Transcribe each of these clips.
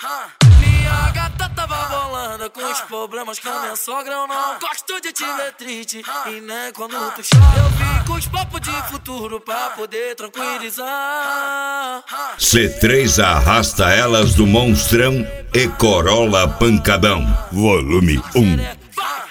Minha gata tava bolando com os problemas com a minha sogra. Eu não gosto de te ver triste e nem quando tu chora. Eu vim com os papos de futuro pra poder tranquilizar. C3 arrasta elas do Monstrão e Corolla Pancadão, volume 1.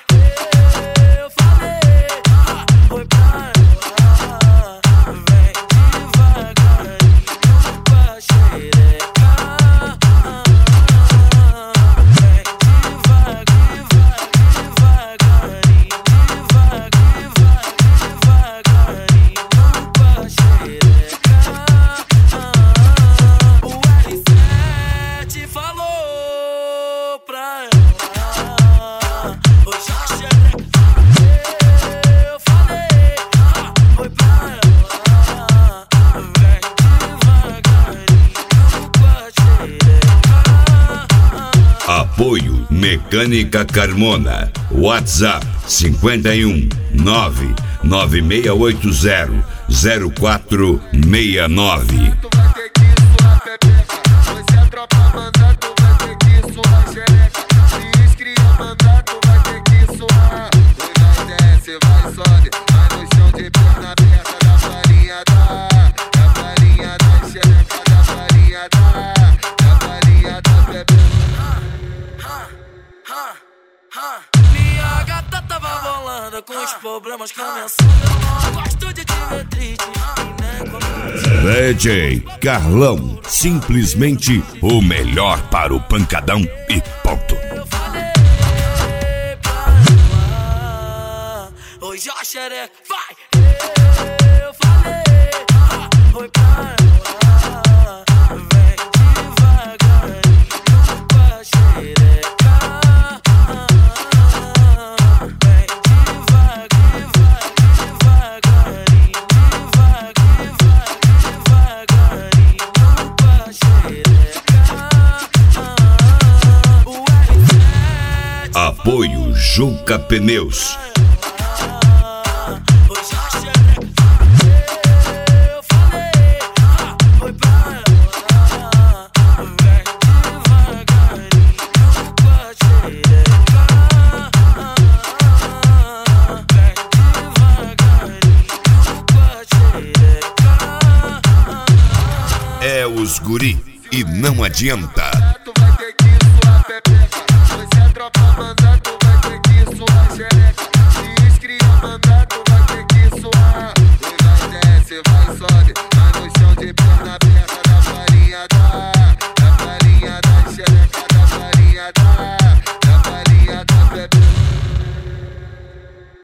Apoio Mecânica Carmona. WhatsApp 51 99680 0469. Minha gata tava bolando com os problemas com a minha sogra. Eu não gosto de te ver triste e nem quando DJ Carlão, simplesmente o melhor para o pancadão e ponto. eu falei pra ela, hoje a xereca vai. Eu falei, foi pra ela, vem devagarinho com a xereca. Apoio Juca Pneus. É os guri e não adianta. Vai, sobe, vai no chão de perna aberta da farinha da xereca da farinha da.